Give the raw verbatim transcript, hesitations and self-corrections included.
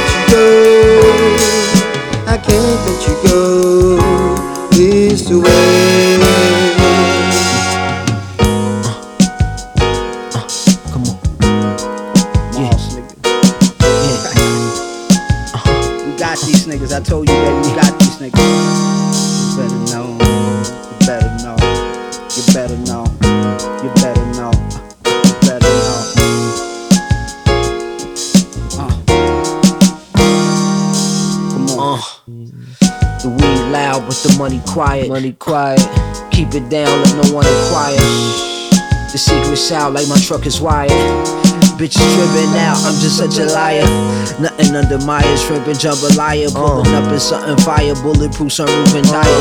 let you go. I can't let you go this way. Uh, uh, come on. Yeah. Moss, nigga. Yeah. Uh-huh. We got these niggas. I told you, baby, we got these niggas. You better know. You better know. You better know. You better know. You better know. Uh. Come on. Uh, the weed loud, but the money quiet. Money quiet. Keep it down, let no one inquire. The secret's out like my truck is wired. Bitches tripping out, I'm just such a liar. Nothing under my shrimp and jambalaya. Pulling up in something fire, bulletproof, sunroof and tires.